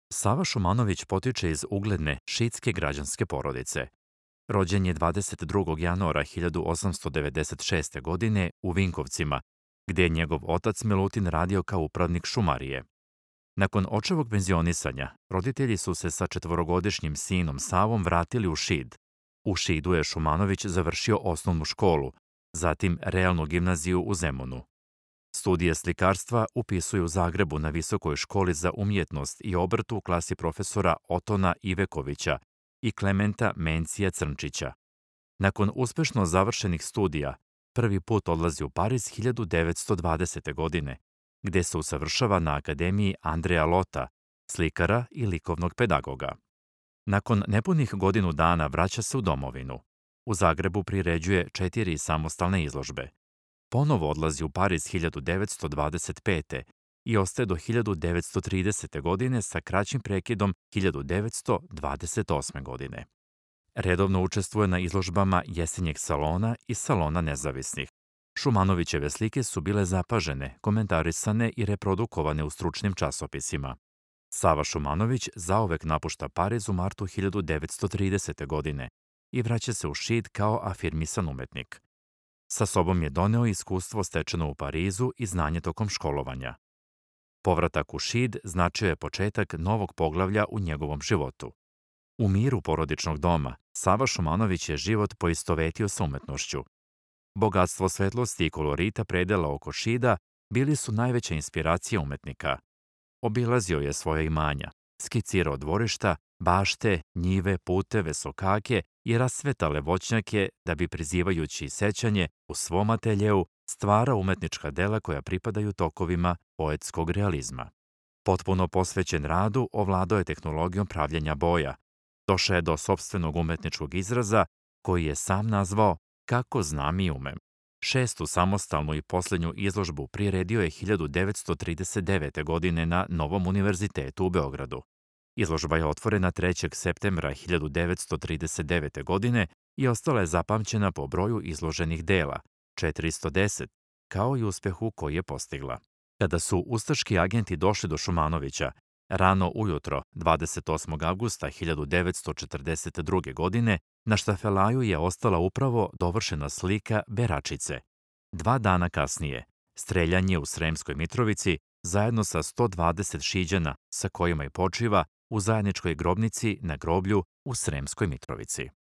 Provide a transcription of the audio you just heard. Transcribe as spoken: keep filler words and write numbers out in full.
Sava Šumanović potiče iz ugledne šitske građanske porodice. Rođen je dvadeset drugog januara hiljadu osamsto devedeset šeste. godine u Vinkovcima, gde je njegov otac Milutin radio kao upravnik šumarije. Nakon očevog penzionisanja, roditelji su se sa četvorogodišnjim sinom Savom vratili u Šid. U Šidu je Šumanović završio osnovnu školu, zatim realnu gimnaziju u Zemunu. Studije slikarstva upisuje u Zagrebu na Visokoj školi za umjetnost i obrt u klasi profesora Otona Ivekovića i Klementa Mencija Crnčića. Nakon uspešno završenih studija, prvi put odlazi u Pariz hiljadu devetsto dvadesete. godine, gde se usavršava na Akademiji Andreja Lota, slikara i likovnog pedagoga. Nakon nepunih godinu dana vraća se u domovinu. U Zagrebu priređuje četiri samostalne izložbe. Ponovo odlazi u Pariz hiljadu devetsto dvadeset pete. i ostaje do hiljadu devetsto tridesete. godine sa kraćim prekidom hiljadu devetsto dvadeset osme. godine. Redovno učestvuje na izložbama Jesenjeg salona i Salona nezavisnih. Šumanovićeve slike su bile zapažene, komentarisane i reprodukovane u stručnim časopisima. Sava Šumanović zaovek napušta Pariz u martu hiljadu devetsto tridesete. godine i vraća se u Šid kao afirmisan umetnik. Sa sobom je doneo iskustvo stečeno u Parizu i znanje tokom školovanja. Povratak u Šid značio je početak novog poglavlja u njegovom životu. U miru porodičnog doma, Sava Šumanović je život poistovetio sa umetnošću. Bogatstvo svetlosti i kolorita predela oko Šida bili su najveća inspiracija umetnika. Obilazio je svoje imanja, skicirao dvorišta, bašte, njive, puteve, sokake i rasvetale voćnjake da bi, prizivajući sećanje u svom ateljeu, stvara umetnička dela koja pripadaju tokovima poetskog realizma. Potpuno posvećen radu, ovladao je tehnologijom pravljenja boja. Došao je do sopstvenog umetničkog izraza, koji je sam nazvao Kako znam i umem. Šestu samostalnu i poslednju izložbu priredio je hiljadu devetsto trideset devete. godine na Novom univerzitetu u Beogradu. Izložba je otvorena trećeg septembra hiljadu devetsto trideset devete. godine i ostala je zapamćena po broju izloženih dela, četiristo deset, kao i uspehu koji je postigla. Kada su ustaški agenti došli do Šumanovića, rano ujutro, dvadeset osmog avgusta hiljadu devetsto četrdeset druge. godine, na štafelaju je ostala upravo dovršena slika Beračice. Dva dana kasnije, streljanje u Sremskoj Mitrovici zajedno sa sto dvadeset Šiđana sa kojima i počiva u zajedničkoj grobnici na groblju u Sremskoj Mitrovici.